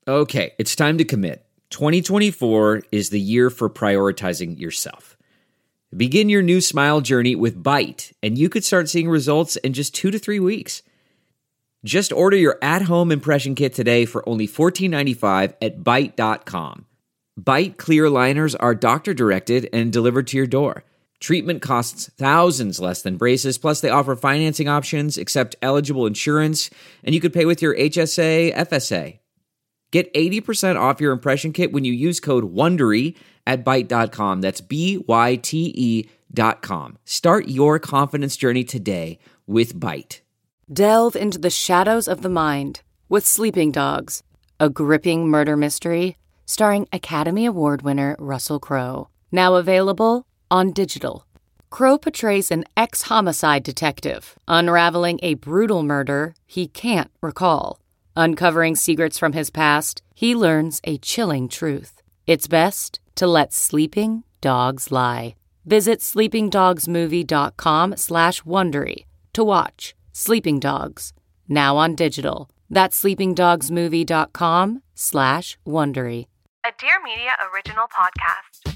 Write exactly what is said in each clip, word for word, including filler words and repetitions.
Okay, it's time to commit. twenty twenty-four is the year for prioritizing yourself. Begin your new smile journey with Byte, and you could start seeing results in just two to three weeks. Just order your at-home impression kit today for only fourteen ninety-five at byte dot com. Byte clear aligners are doctor-directed and delivered to your door. Treatment costs thousands less than braces, plus they offer financing options, accept eligible insurance, and you could pay with your H S A, F S A. Get eighty percent off your impression kit when you use code WONDERY at byte dot com. That's B Y T E dot com. Start your confidence journey today with Byte. Delve into the shadows of the mind with Sleeping Dogs, a gripping murder mystery starring Academy Award winner Russell Crowe. Now available on digital. Crowe portrays an ex-homicide detective unraveling a brutal murder he can't recall. Uncovering secrets from his past, he learns a chilling truth. It's best to let sleeping dogs lie. Visit sleepingdogsmovie.com slash Wondery to watch Sleeping Dogs, now on digital. That's sleepingdogsmovie.com slash Wondery. A Dear Media original podcast.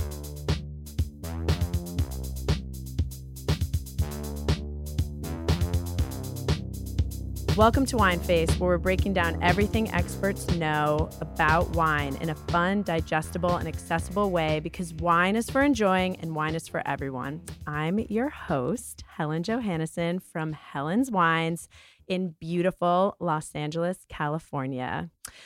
Welcome to Wine Face, where we're breaking down everything experts know about wine in a fun, digestible, and accessible way, because wine is for enjoying and wine is for everyone. I'm your host, Helen Johannesson from Helen's Wines in beautiful Los Angeles, California.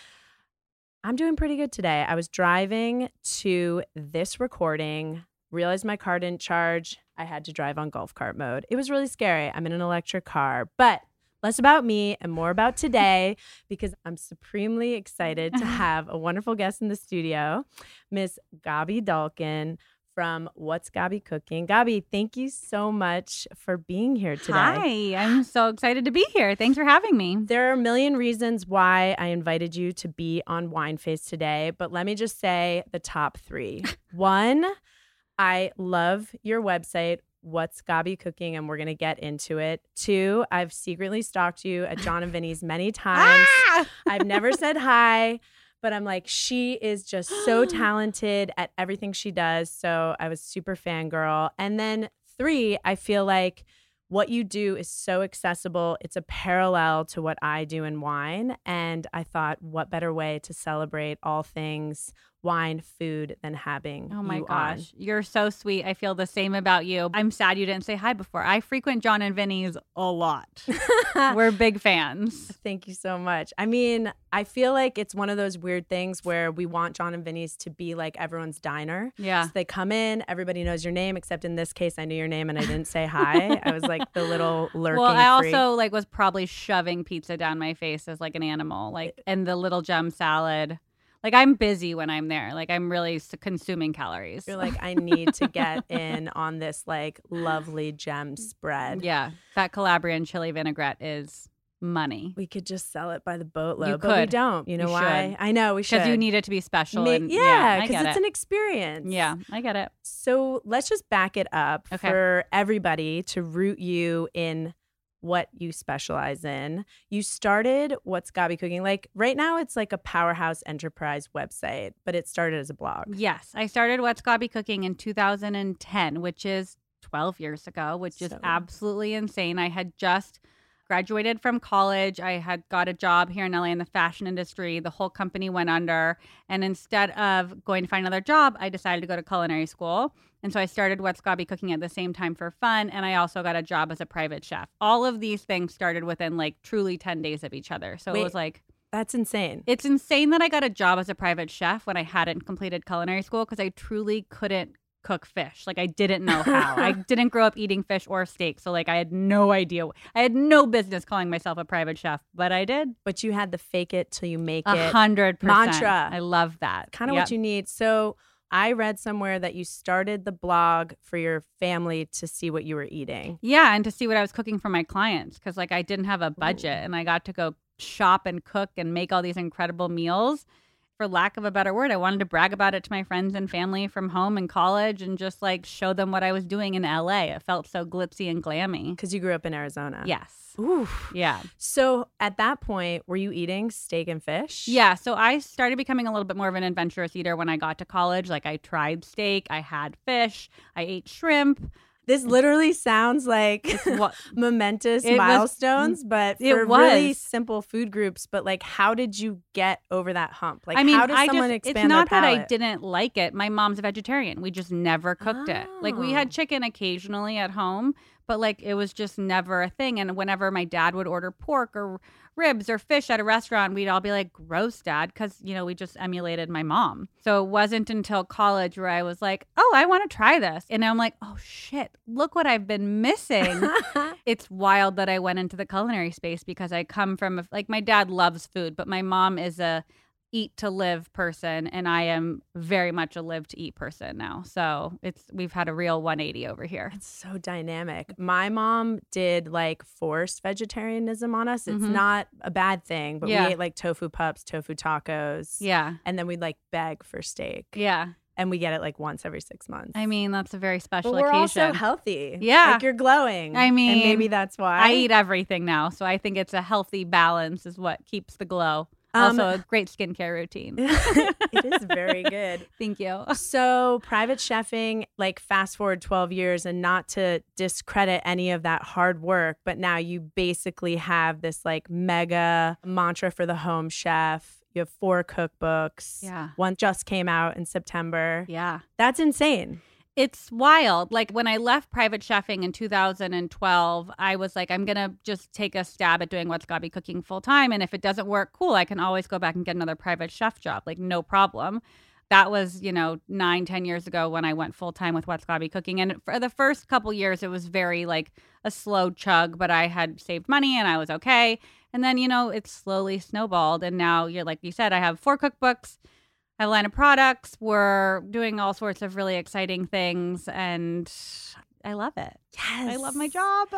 I'm doing pretty good today. I was driving to this recording, realized my car didn't charge. I had to drive on golf cart mode. It was really scary. I'm in an electric car, but less about me and more about today, because I'm supremely excited to have a wonderful guest in the studio, Miss Gabi Dalkin from What's Gabi Cooking. Gabi, thank you so much for being here today. Hi, I'm so excited to be here. Thanks for having me. There are a million reasons why I invited you to be on Wine Face today, but let me just say the top three. One, I love your website, What's Gabi Cooking, and we're going to get into it. Two, I've secretly stalked you at John and Vinny's many times. Ah! I've never said hi, but I'm like, she is just so talented at everything she does. So I was super fangirl. And then three, I feel like what you do is so accessible. It's a parallel to what I do in wine. And I thought, what better way to celebrate all things wine, food than having Oh my you gosh, on. You're so sweet. I feel the same about you. I'm sad you didn't say hi before. I frequent John and Vinny's a lot. We're big fans. Thank you so much. I mean, I feel like it's one of those weird things where we want John and Vinny's to be like everyone's diner. Yeah. So they come in, everybody knows your name, except in this case, I knew your name and I didn't say hi. I was like the little lurking Well, I freak. also like was probably shoving pizza down my face as like an animal, like and the little gem salad. Like, I'm busy when I'm there. Like, I'm really s- consuming calories. You're like, I need to get in on this like lovely gem spread. Yeah. That Calabrian chili vinaigrette is money. We could just sell it by the boatload, You but we could. don't. You know You why? should. I know we should. Because you need it to be special. Ma- and, yeah, I because get it's it. an experience. Yeah, I get it. So let's just back it up Okay. for everybody to root you in what you specialize in. You started What's Gabi Cooking? Like right now it's like a powerhouse enterprise website, but it started as a blog. Yes, I started What's Gabi Cooking in two thousand ten, which is twelve years ago, which is So- absolutely insane. I had just graduated from college. I had got a job here in L A in the fashion industry. The whole company went under. And instead of going to find another job, I decided to go to culinary school. And so I started What's Gabi Cooking at the same time for fun. And I also got a job as a private chef. All of these things started within like truly ten days of each other. So Wait. it was like, That's insane. it's insane that I got a job as a private chef when I hadn't completed culinary school, because I truly couldn't cook fish. Like, I didn't know how. I didn't grow up eating fish or steak. So like I had no idea. I had no business calling myself a private chef, but I did. But you had the fake it till you make A it hundred percent. mantra. I love that. Kind of Yep. what you need. So I read somewhere that you started the blog for your family to see what you were eating. Yeah, and to see what I was cooking for my clients, because like I didn't have a budget, and I got to go shop and cook and make all these incredible meals. for lack of a better word, I wanted to brag about it to my friends and family from home and college and just like show them what I was doing in L A. It felt so glitzy and glammy. Because you grew up in Arizona. Yes. Oof. Yeah. So at that point, were you eating steak and fish? Yeah. So I started becoming a little bit more of an adventurous eater when I got to college. Like I tried steak, I had fish, I ate shrimp. This literally sounds like what, momentous it milestones, was, but it for was. really simple food groups. But like, how did you get over that hump? Like, I mean, how does I someone just, expand it's not their that I palate? didn't like it. My mom's a vegetarian. We just never cooked it. Like we had Oh. chicken occasionally at home, but like it was just never a thing. And whenever my dad would order pork or ribs or fish at a restaurant, we'd all be like, gross, Dad, because, you know, we just emulated my mom. So it wasn't until college where I was like, oh, I want to try this. And I'm like, oh, shit, look what I've been missing. It's wild that I went into the culinary space because I come from, a, like, my dad loves food, but my mom is a eat to live person, and I am very much a live to eat person now. So it's we've had a real one eighty over here. It's so dynamic. My mom did like forced vegetarianism on us. It's Mhm. not a bad thing, but Yeah. we ate like tofu pups, tofu tacos. Yeah. And then we'd like beg for steak. Yeah. And we get it like once every six months. I mean, that's a very special but we're occasion. also healthy. Yeah. Like you're glowing. I mean, and maybe that's why. I eat everything now. So I think it's a healthy balance is what keeps the glow. Um, Also a great skincare routine. It is very good. Thank you. So private chefing, like fast forward twelve years, and not to discredit any of that hard work, but now you basically have this like mega mantra for the home chef. You have four cookbooks. Yeah. One just came out in September. Yeah. That's insane. It's wild. Like when I left private chefing in two thousand twelve, I was like, I'm going to just take a stab at doing What's Gotta Be Cooking full time. And if it doesn't work, cool, I can always go back and get another private chef job. Like no problem. That was, you know, nine, ten years ago when I went full time with What's Gotta Be Cooking. And for the first couple years, it was very like a slow chug, but I had saved money and I was okay. And then, you know, it slowly snowballed. And now you're like you said, I have four cookbooks. I have a line of products. We're doing all sorts of really exciting things, and I love it. Yes. I love my job.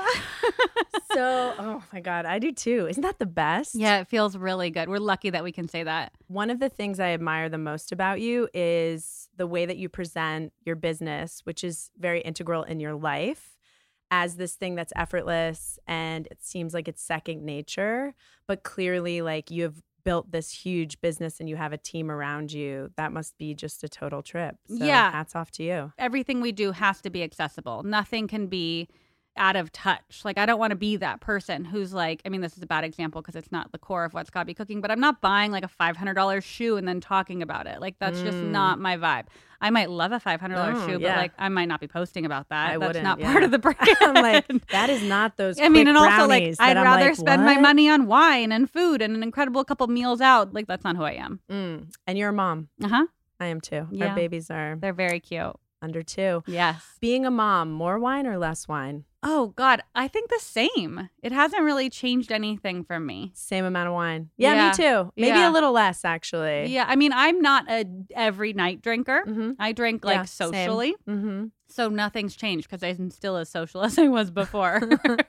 So, oh my God, I do too. Isn't that the best? Yeah, it feels really good. We're lucky that we can say that. One of the things I admire the most about you is the way that you present your business, which is very integral in your life, as this thing that's effortless and it seems like it's second nature, but clearly like you have built this huge business and you have a team around you. That must be just a total trip. So Yeah. hats off to you. Everything we do has to be accessible. Nothing can be out of touch. Like, I don't want to be that person who's like, I mean, this is a bad example because it's not the core of What's Gotta Be Cooking, but I'm not buying like a five hundred dollars shoe and then talking about it. Like, that's just Mm. not my vibe. I might love a five hundred dollars Oh, shoe, yeah. but like, I might not be posting about that. I that's wouldn't, not yeah. part of the brand. I'm like, that is not those I mean, quick and also like, brownies I'd that I'm rather like, spend my what? money on wine and food and an incredible couple meals out. Like, that's not who I am. Mm. And you're a mom. Uh huh. I am too. Yeah. Our babies are They're very cute. under two. Yes. Being a mom, more wine or less wine? Oh, God. I think the same. It hasn't really changed anything for me. Same amount of wine. Yeah, Yeah. me too. Maybe Yeah. a little less, actually. Yeah. I mean, I'm not a every night drinker. Mm-hmm. I drink Yeah, like same. socially. Mm-hmm. So nothing's changed because I'm still as social as I was before.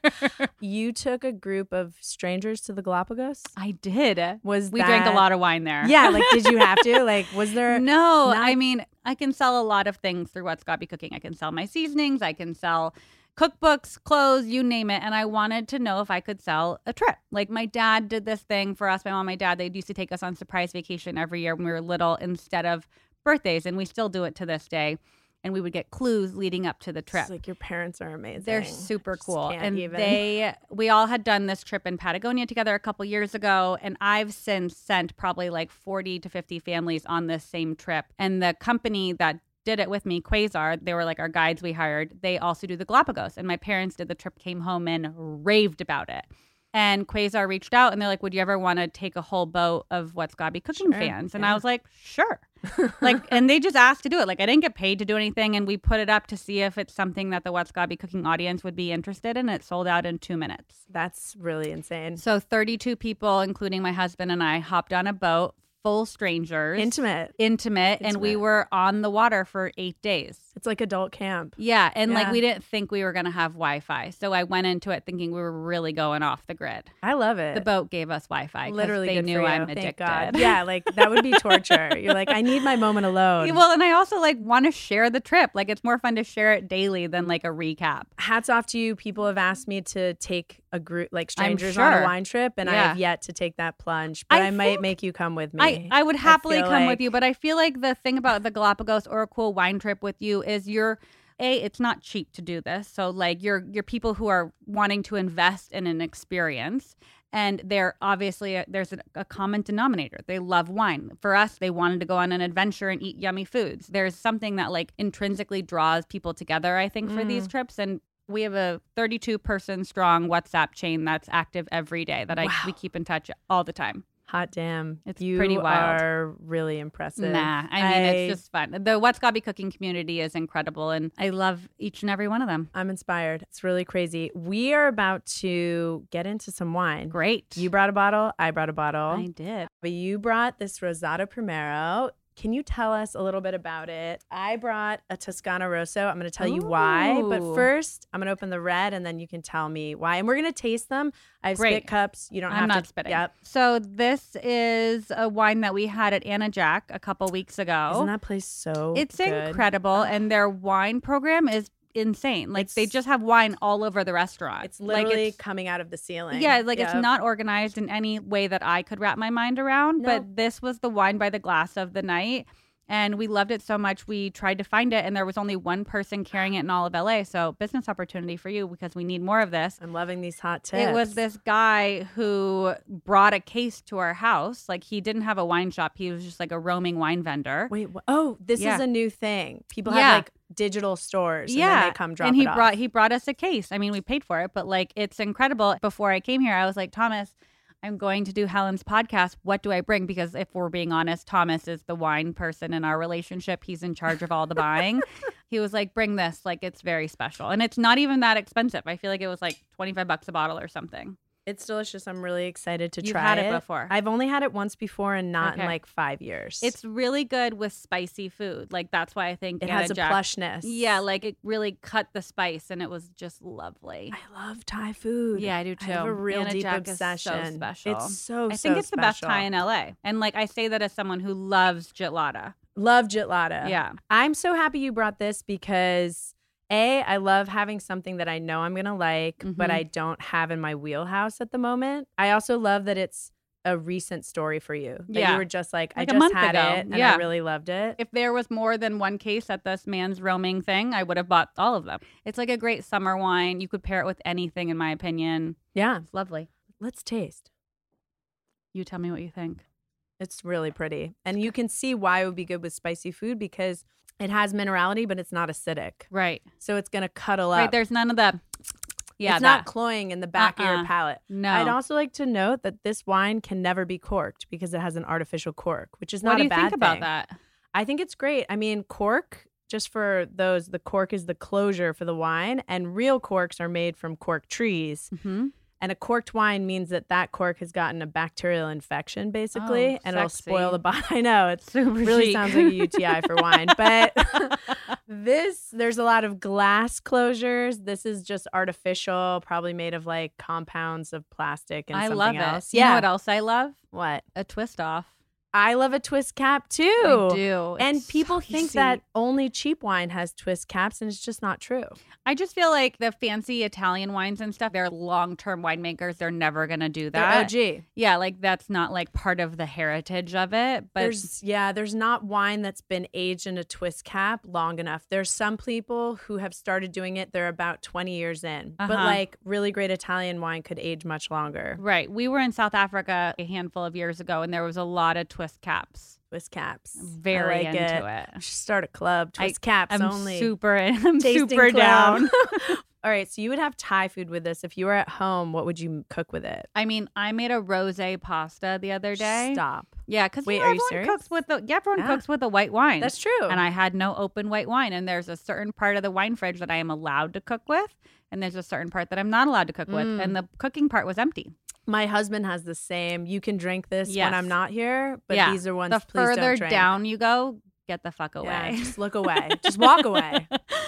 You took a group of strangers to the Galapagos? I did. Was We drank a that- lot of wine there. Yeah, like did you have to? Like was there No, not- I mean, I can sell a lot of things through What's Gotta Be Cooking. I can sell my seasonings. I can sell cookbooks, clothes, you name it. And I wanted to know if I could sell a trip. Like my dad did this thing for us. My mom, my dad, they used to take us on surprise vacation every year when we were little instead of birthdays. And we still do it to this day. And we would get clues leading up to the trip. It's like your parents are amazing. They're super Just cool. can't And even. they, we all had done this trip in Patagonia together a couple years ago. And I've since sent probably like forty to fifty families on this same trip. And the company that did it with me, Quasar, they were like our guides we hired. They also do the Galapagos. And my parents did the trip, came home and raved about it. And Quasar reached out and they're like, would you ever want to take a whole boat of What's Gotta Be Cooking Sure, fans? And yeah. I was like, sure. Like, and they just asked to do it. Like, I didn't get paid to do anything. And we put it up to see if it's something that the What's Gotta Be Cooking audience would be interested in. It sold out in two minutes. That's really insane. So thirty-two people, including my husband and I, hopped on a boat, full strangers. Intimate. Intimate. And we Intimate. were on the water for eight days. It's like adult camp. Yeah. And like Yeah. we didn't think we were going to have Wi-Fi. So I went into it thinking we were really going off the grid. I love it. The boat gave us Wi-Fi. 'cause Literally they good knew for you. I'm Thank addicted. God. Yeah, like that would be torture. You're like, I need my moment alone. Well, and I also like want to share the trip. Like it's more fun to share it daily than like a recap. Hats off to you. People have asked me to take a group, like I'm strangers on sure. a wine trip, and I Yeah. have yet to take that plunge. But I I, might think- make you come with me. I, I would happily feel come like- with you, but I feel like the thing about the Galapagos or a cool wine trip with you is you're A, it's not cheap to do this. So like you're you're people who are wanting to invest in an experience. And they're obviously, a, there's a, a common denominator. They love wine. For us, they wanted to go on an adventure and eat yummy foods. There's something that like intrinsically draws people together, I think, for these trips. And we have a thirty-two person strong WhatsApp chain that's active every day that I Wow. we keep in touch all the time. Hot damn. It's you pretty wild. are really impressive. Nah, I mean, it's just fun. The What's Gobby cooking community is incredible, and I love each and every one of them. I'm inspired. It's really crazy. We are about to get into some wine. Great. You brought a bottle. I brought a bottle. I did. But you brought this Rosado Primero. Can you tell us a little bit about it? I brought a Toscana Rosso. I'm going to tell you why. But Ooh. first, I'm going to open the red, and then you can tell me why. And we're going to taste them. I have Great. spit cups. You don't I'm have not to. spitting. Yep. So this is a wine that we had at Anna Jack a couple weeks ago. Isn't that place so it's good? incredible, and their wine program is insane. Like they It's- just have wine all over the restaurant. It's literally like it's, coming out of the ceiling. yeah, like it's Yep. not organized in any way that I could wrap my mind around. No. But this was the wine by the glass of the night. And we loved it so much, we tried to find it, and there was only one person carrying it in all of L A. So business opportunity for you because we need more of this. I'm loving these hot tips. It was this guy who brought a case to our house. Like he didn't have a wine shop. He was just like a roaming wine vendor. Wait, wh- oh, this Yeah. is a new thing. People Yeah. have like digital stores, and then they come drop and he it off. brought he brought us a case. I mean, we paid for it, but like it's incredible. Before I came here, I was like, Thomas, I'm going to do Helen's podcast. What do I bring? Because if we're being honest, Thomas is the wine person in our relationship. He's in charge of all the buying. He was like, bring this. Like, it's very special. And it's not even that expensive. I feel like it was like twenty-five bucks a bottle or something. It's delicious. I'm really excited to You've try had it. it before. I've only had it once before and not in Okay. like five years. It's really good with spicy food. Like, that's why I think it Anna has a Jack- plushness. Yeah, like it really cut the spice and it was just lovely. I love Thai food. Yeah, I do too. I have a real Anna deep Jack is so obsession. special. It's so I think so it's the best special. Thai in L A. And like I say that as someone who loves Jitlada. Love Jitlada. Yeah. I'm so happy you brought this because A, I love having something that I know I'm going to like, but Mhm. I don't have in my wheelhouse at the moment. I also love that it's a recent story for you. That Yeah. you were just like, Like a I just month had ago. it and Yeah. I really loved it. If there was more than one case at this man's roaming thing, I would have bought all of them. It's like a great summer wine. You could pair it with anything, in my opinion. Yeah. It's lovely. Let's taste. You tell me what you think. It's really pretty. And you can see why it would be good with spicy food because it has minerality, but it's not acidic. Right. So it's going to cuddle up. Right. There's none of the. Yeah. it's that. not cloying in the back of Uh-uh. your palate. No. I'd also like to note that this wine can never be corked because it has an artificial cork, which is what not do a you bad think about thing. that? I think it's great. I mean, cork, just for those, the cork is the closure for the wine, and real corks are made from cork trees. Mm-hmm. And a corked wine means that that cork has gotten a bacterial infection, basically, Oh, and it'll sexy. spoil the bottle. I know, it Super really chic. sounds like a U T I for wine. But this, there's a lot of glass closures. This is just artificial, probably made of like compounds of plastic and I something love else. it. You Yeah. know what else I love? What? A twist off. I love a twist cap too. I do. And It's people so think easy. that only cheap wine has twist caps, and it's just not true. I just feel like the fancy Italian wines and stuff, they're long-term winemakers. They're never going to do They're that. O G. Yeah, like that's not like part of the heritage of it. But There's yeah, there's not wine that's been aged in a twist cap long enough. There's some people who have started doing it. They're about twenty years in, but Uh-huh. like really great Italian wine could age much longer. right. We were in South Africa a handful of years ago and there was a lot of twist caps. Twist caps, Very I like into it. it. I should start a club. I- Twist caps I'm only. super I'm Tasting super club. down. All right, so you would have Thai food with this. If you were at home, what would you cook with it? I mean, I made a rosé pasta the other day. Stop. Yeah, because Wait, you know, are you everyone serious? cooks with the yeah, everyone Yeah. cooks with a white wine. That's true. And I had no open white wine. And there's a certain part of the wine fridge that I am allowed to cook with. And there's a certain part that I'm not allowed to cook with. Mm. And the cooking part was empty. My husband has the same. You can drink this Yes. when I'm not here, but Yeah. these are ones The please further don't drink. down you go, get the fuck away. Yeah, just look away. Just walk away.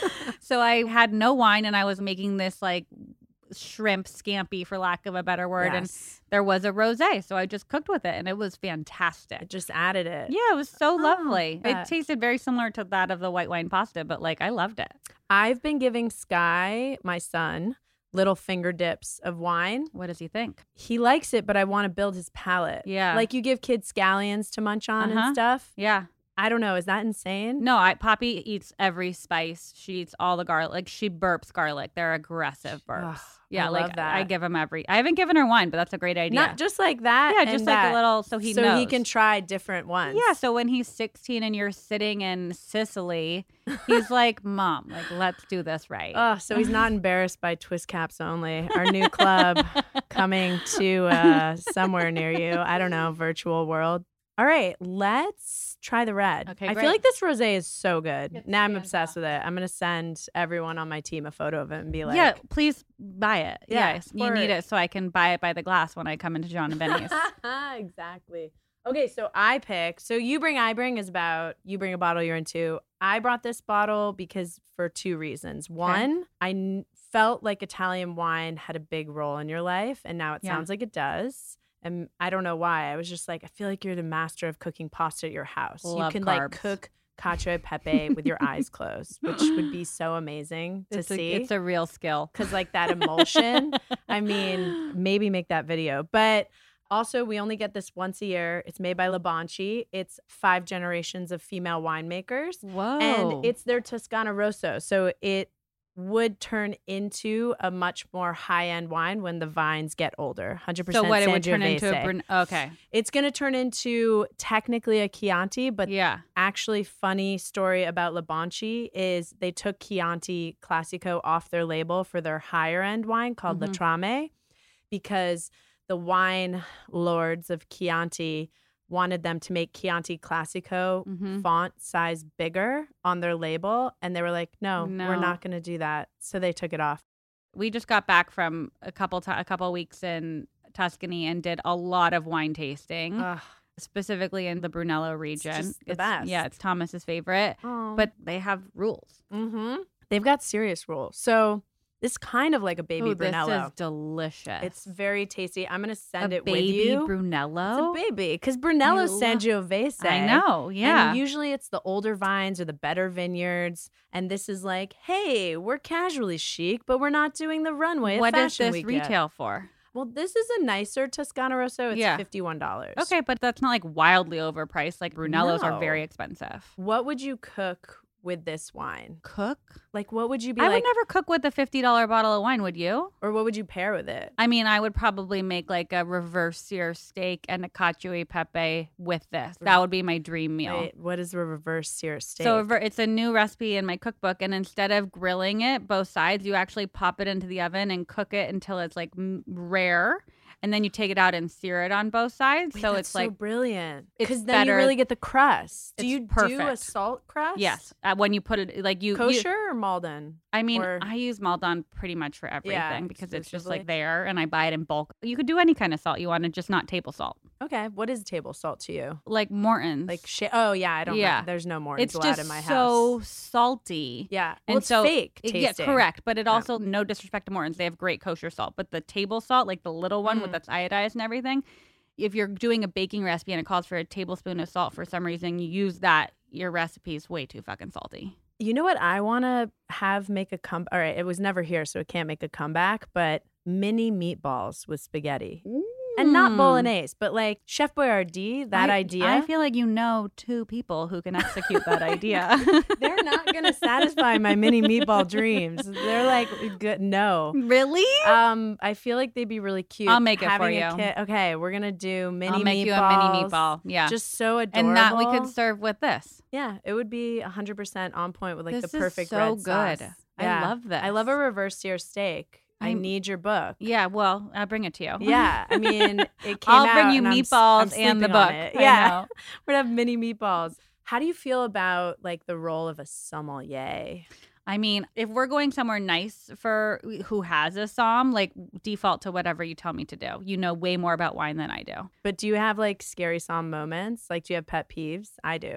So I had no wine, and I was making this like shrimp scampi, for lack of a better word. Yes. And there was a rosé, so I just cooked with it, and it was fantastic. I just added it. Yeah, it was so Oh, lovely. yeah. It tasted very similar to that of the white wine pasta, but like I loved it. I've been giving Sky, my son, little finger dips of wine. What does he think? He likes it, but I want to build his palate. Yeah. Like you give kids scallions to munch on Uh-huh. and stuff. Yeah. I don't know. Is that insane? No, I Poppy eats every spice. She eats all the garlic. Like she burps garlic. They're aggressive burps. Ugh, yeah, I like love that. I give him every. I haven't given her wine, but that's a great idea. Not just like that. Yeah, and just like that. a little, so he so knows. he can try different ones. Yeah, so when he's sixteen and you're sitting in Sicily, he's like, "Mom, like let's do this right." Oh, so he's not embarrassed by twist caps only. Our new club coming to uh, somewhere near you. I don't know, virtual world. All right, let's try the red. Okay, I great. feel like this rosé is so good. It's now I'm obsessed with it. I'm gonna send everyone on my team a photo of it and be like, yeah, please buy it. Yeah, yes, you for need it. it so I can buy it by the glass when I come into John and Benny's. exactly. Okay, so I pick. So you bring, I bring is about you bring a bottle, you're into. I brought this bottle because for two reasons. One, I n- felt like Italian wine had a big role in your life, and now it Yeah. sounds like it does. And I don't know why. I was just like, I feel like you're the master of cooking pasta at your house. Love you can like carbs. cook cacio e pepe with your eyes closed, which would be so amazing to it's, a, see. it's a real skill. Because like that emulsion, I mean, maybe make that video. But also, we only get this once a year. It's made by La Banchi. It's five generations of female winemakers. Whoa. And it's their Toscana Rosso. So it would turn into a much more high-end wine when the vines get older. one hundred percent so what it would turn into a Sangiovese. Brun- okay. It's going to turn into technically a Chianti, but Yeah. actually funny story about La Banchi is they took Chianti Classico off their label for their higher end wine called Mhm. La Trame because the wine lords of Chianti wanted them to make Chianti Classico Mhm. font size bigger on their label, and they were like, no, No. we're not going to do that. So they took it off. We just got back from a couple ti a couple weeks in Tuscany and did a lot of wine tasting, Ugh. specifically in the Brunello region. just the best. Yeah, it's Thomas's favorite, Oh. but they have rules. Mm-hmm. They've got serious rules. So it's kind of like a baby Ooh, Brunello. This is delicious. It's very tasty. I'm going to send a it baby with you. Brunello. It's a baby. Because Brunello's I lo- Sangiovese. I know, yeah. And usually it's the older vines or the better vineyards. And this is like, hey, we're casually chic, but we're not doing the runway at What does Fashion this Week yet. retail for? Well, this is a nicer Toscana Rosso. It's Yeah. fifty-one dollars. Okay, but that's not like wildly overpriced. Like Brunellos are No. very expensive. What would you cook with this wine? Cook? Like, what would you be I like? would never cook with a fifty dollar bottle of wine, would you? Or what would you pair with it? I mean, I would probably make like a reverse sear steak and a cacio e pepe with this. That would be my dream meal. Wait, what is a reverse sear steak? So rever- it's a new recipe in my cookbook, and instead of grilling it both sides, you actually pop it into the oven and cook it until it's like m- rare, and then you take it out and sear it on both sides. Wait, so that's it's like so brilliant. it's Because then you better- really get the crust. Do It's you do a perfect. salt crust? yes, uh, when you put it like you you- Kosher or Malden? I mean, Or- I use Maldon pretty much for everything because it's just exclusively? like there, and I buy it in bulk. You could do any kind of salt you want, just not table salt, Okay. What is table salt to you? like Morton's. Like, sh- oh, yeah. I don't Yeah. know. There's no Morton's it's allowed just in my so house. salty. Yeah. And Well, it's so fake it- tasting. Yeah, correct. But it Yeah. also, no disrespect to Morton's, they have great kosher salt. But the table salt, like the little one with Mm. that's iodized and everything, if you're doing a baking recipe and it calls for a tablespoon of salt for some reason, you use that, your recipe is way too fucking salty. You know what I want to have make a come? All right. It was never here, so it can't make a comeback, but mini meatballs with spaghetti. And not Mm. bolognese, but like Chef Boyardee, that I, idea. I feel like you know two people who can execute that idea. they're not going to satisfy my mini meatball dreams. They're like, good, no. Really? Um, I feel like they'd be really cute. I'll make it for Having a you. kid- okay, we're gonna do mini I'll make meatballs. you a mini meatball. Yeah. Just so adorable. and that we could serve with this. Yeah, it would be one hundred percent on point with like This the is perfect so red good. sauce. I Yeah. love this. I love a reverse sear steak. I I'm- need your book. Yeah, well, I'll bring it to you. Yeah, I mean, it came I'll out bring you and I'm s- meatballs I'm and the sleeping on book. it. I Yeah, know. we're gonna have mini meatballs. How do you feel about like the role of a sommelier? I mean, if we're going somewhere nice for who has a somm, like default to whatever you tell me to do. You know way more about wine than I do. But do you have like scary somm moments? Like, do you have pet peeves? I do.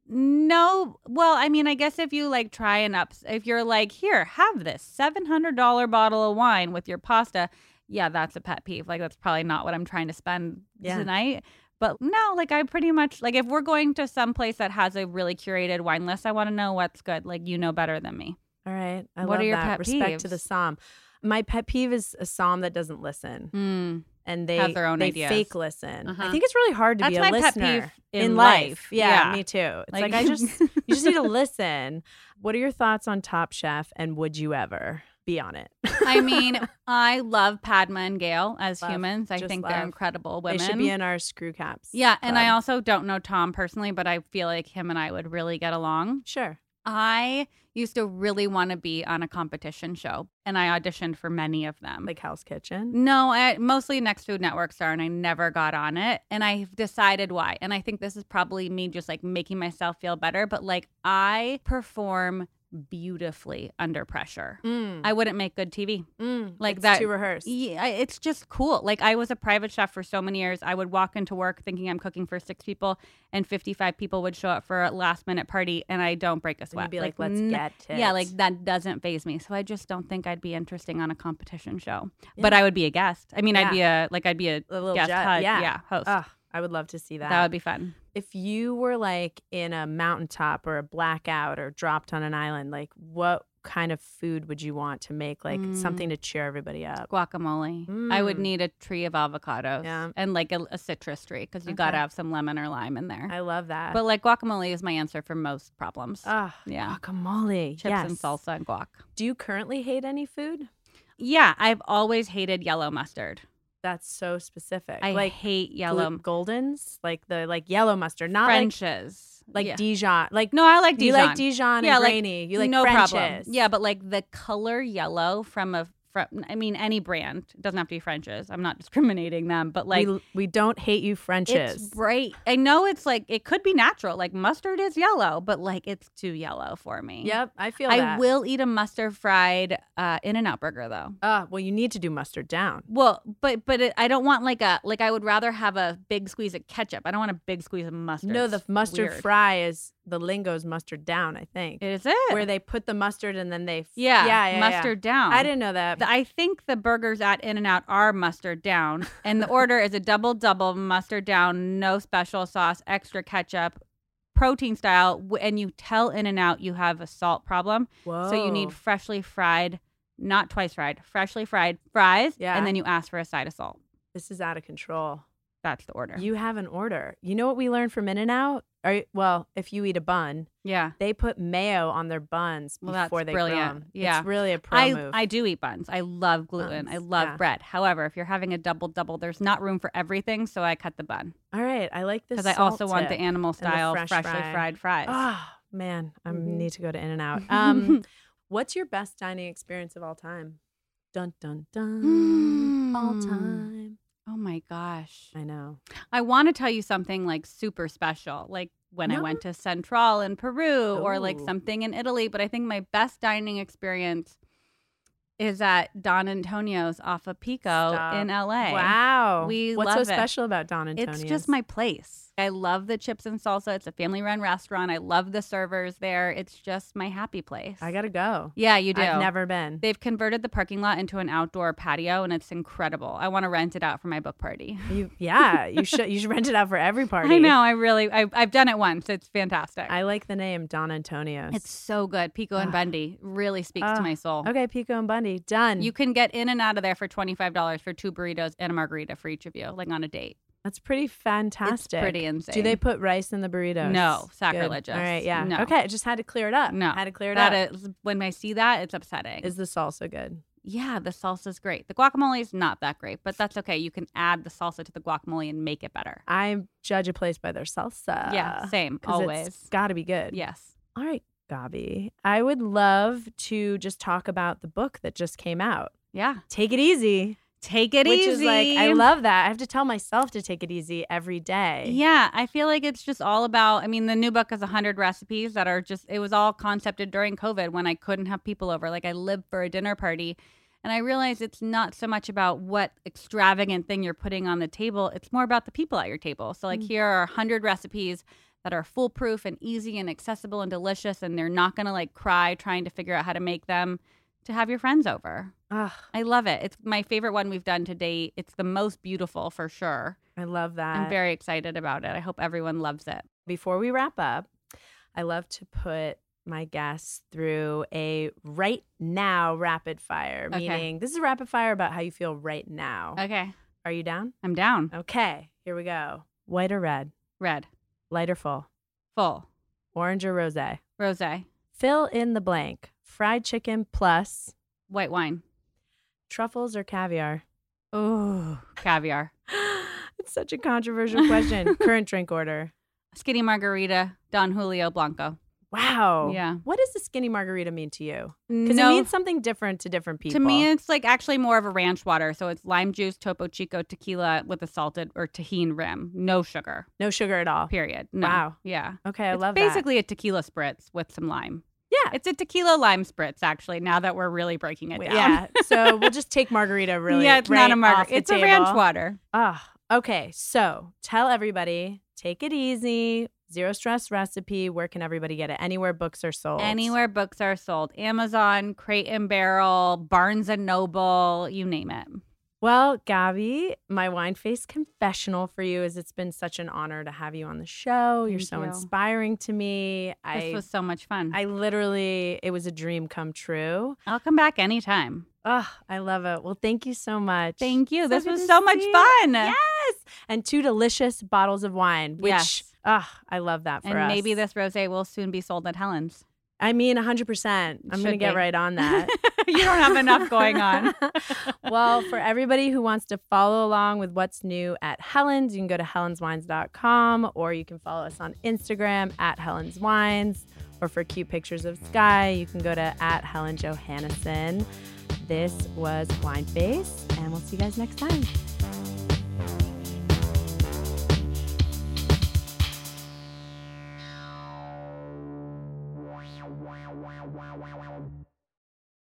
No. Well, I mean, I guess if you like try and up, if you're like, here, have this seven hundred dollars bottle of wine with your pasta. Yeah, that's a pet peeve. Like, that's probably not what I'm trying to spend Yeah. tonight. But no, like I pretty much, like if we're going to some place that has a really curated wine list, I want to know what's good. Like, you know better than me. All right. I What love are your that. pet Respect to the peeves? Somm. My pet peeve is a Somm that doesn't listen. Mm. And they Have their own they ideas. fake listen. Uh-huh. I think it's really hard to That's be a my pet listener peeve in life. life. Yeah, Yeah. me too. It's like, Like- I just you just need to listen. What are your thoughts on Top Chef and would you ever be on it? I mean, I love Padma and Gail as Love. humans. I Just think love. they're incredible They women. should be in our screw caps. Yeah, and I club. also don't know Tom personally, but I feel like him and I would really get along. Sure. I used to really want to be on a competition show, and I auditioned for many of them. Like Hell's Kitchen. No, I mostly Next Food Network Star, and I never got on it. And I've decided why. And I think this is probably me just like making myself feel better. But like I perform beautifully under pressure. Mm. I wouldn't make good T V. Mm. like It's that- too rehearsed. Yeah, I- it's just cool. Like I was a private chef for so many years. I would walk into work thinking I'm cooking for six people, and fifty-five people would show up for a last minute party, and I don't break a And sweat. you'd be like, let's n- get it. Yeah, like that doesn't faze me. So I just don't think I'd be interesting on a competition show. But I would be a guest. I mean, I'd be a like I'd be a, a little guest jet. hud- Yeah. yeah, host. Ugh, I would love to see that. that would be fun. If you were like in a mountaintop or a blackout or dropped on an island, like what kind of food would you want to make? Like Mm. something to cheer everybody up. Guacamole. I would Mm. need a tree of avocados Yeah. and like a, a citrus tree because you got to Okay. have some lemon or lime in there. I love that. But like guacamole is my answer for most problems. Ah, yeah. guacamole. Chips yes. and salsa and guac. Do you currently hate any food? Yeah, I've always hated yellow mustard. That's so specific. I like hate glu- yellow Goldens, like the like yellow mustard, not Frenches. like like yeah. Dijon. Like No, I like you Dijon. like Dijon Yeah, and like, grainy. You like no Frenches. problem. Yeah, but like the color yellow from a from, I mean any brand, it doesn't have to be French's. I'm not discriminating them, but like we, we don't hate you Frenches. it's bright. I know it's like it could be natural. Like mustard is yellow, but like it's too yellow for me. Yep, I feel I that. will eat a mustard fried uh, In-N-Out burger though. Uh, well, you need to do mustard down. Well, but but it, I don't want like a like I would rather have a big squeeze of ketchup. I don't want a big squeeze of mustard. No, the It's mustard weird. fry is the lingo's mustard down, I think. Is it? Where they put the mustard and then they f- yeah, yeah, yeah, mustard yeah. down. I didn't know that. I think the burgers at In-N-Out are mustard down, and the order is a double double mustard down, no special sauce, extra ketchup, protein style. w- And you tell In-N-Out you have a salt problem, Whoa. so you need freshly fried, not twice fried, freshly fried fries, Yeah. and then you ask for a side of salt. This is out of control. That's the order. You have an order. You know what we learned from In-N-Out? Or, well, if you eat a bun, yeah. they put mayo on their buns Well, that's before they brilliant. grill 'em. Yeah. It's really a pro I, move. I do eat buns. I love gluten. I Buns, love yeah. bread. However, if you're having a double double, there's not room for everything, so I cut the bun All right, I like this because I also want the tip. animal and the style fresh freshly fry. fried fries. Oh, man, I Mhm. need to go to In-N-Out. Um, what's your best dining experience of all time? Dun, dun, dun. All Mm. time. Oh my gosh. I know. I want to tell you something like super special, like when I No. went to Central in Peru or like Ooh. something in Italy. But I think my best dining experience is at Don Antonio's off of Pico Stop. in L A. Wow. We What's love so it. special about Don Antonio's? It's just my place. I love the chips and salsa. It's a family run restaurant. I love the servers there. It's just my happy place. I gotta go. yeah, you do. I've never been. They've converted the parking lot into an outdoor patio, and it's incredible. I want to rent it out for my book party. You, yeah, you should. You should rent it out for every party. I know. I really, I, I've done it once. It's fantastic. I like the name Don Antonio's. it's so good. Pico and Ah. Bundy really speaks Ah. to my soul. okay. Pico and Bundy done. You can get in and out of there for twenty-five dollars for two burritos and a margarita for each of you, like on a date. That's pretty fantastic. It's pretty insane. Do they put rice in the burritos? No, Good. sacrilegious. All right, yeah. No. Okay, I just had to clear it up. No. had to clear it That up. is, when I see that, it's upsetting. Is the salsa good? Yeah, the salsa's great. The guacamole is not that great, but that's okay. You can add the salsa to the guacamole and make it better. I judge a place by their salsa. yeah, same. 'cause Always. It's got to be good. Yes. All right, Gabi. I would love to just talk about the book that just came out. Yeah. Take it easy. Take it which easy. is like, I love that. I have to tell myself to take it easy every day. Yeah, I feel like it's just all about, I mean, the new book is one hundred recipes that are just, it was all concepted during COVID when I couldn't have people over. Like I lived for a dinner party. And I realized it's not so much about what extravagant thing you're putting on the table. It's more about the people at your table. So like Mm. here are one hundred recipes that are foolproof and easy and accessible and delicious, and they're not going to like cry trying to figure out how to make them, to have your friends over. Ugh, I love it. It's my favorite one we've done to date. It's the most beautiful for sure. I love that. I'm very excited about it. I hope everyone loves it. Before we wrap up, I love to put my guests through a right now rapid fire, Okay. meaning this is a rapid fire about how you feel right now. Okay. Are you down? I'm down. Okay, here we go. White or red? Red. Light or full? Full. Orange or rosé? Rosé. Fill in the blank. Fried chicken plus White wine. truffles or caviar? Ooh. Caviar. It's such a controversial question. Current drink order. Skinny margarita. Don Julio Blanco. Wow. Yeah. What does the skinny margarita mean to you? Because No. it means something different to different people. To me, it's like actually more of a ranch water. So it's lime juice, Topo Chico tequila with a salted or tahini rim. No sugar, no sugar at all. period. No. Wow. Yeah. Okay, I it's love that. basically a tequila spritz with some lime. Yeah. It's a tequila lime spritz, actually, now that we're really breaking it down. Yeah. So we'll just take margarita really. yeah, it's right not a off margarita. the It's a table. ranch water. Ah, okay. So tell everybody, take it easy. Zero stress recipe. Where can everybody get it? Anywhere books are sold. Anywhere books are sold. Amazon, Crate and Barrel, Barnes and Noble, you name it. Well, Gabi, my wine face confessional for you is it's been such an honor to have you on the show. You're Thank so you. inspiring to me. This I was so much fun. I literally, it was a dream come true. I'll come back anytime. Oh, I love it. Well, thank you so much. Thank you. So This good was to so much see you. fun. Yes. And two delicious bottles of wine, which, Yes. oh, I love that for And us. maybe this rosé will soon be sold at Helen's. I mean, one hundred percent. I'm going to Should get be. right on that. You don't have enough going on. Well, for everybody who wants to follow along with what's new at Helen's, you can go to helens wines dot com or you can follow us on Instagram at Helen's Wines. Or for cute pictures of Sky, you can go to at Helen Johannesson. This was Wine Face, and we'll see you guys next time.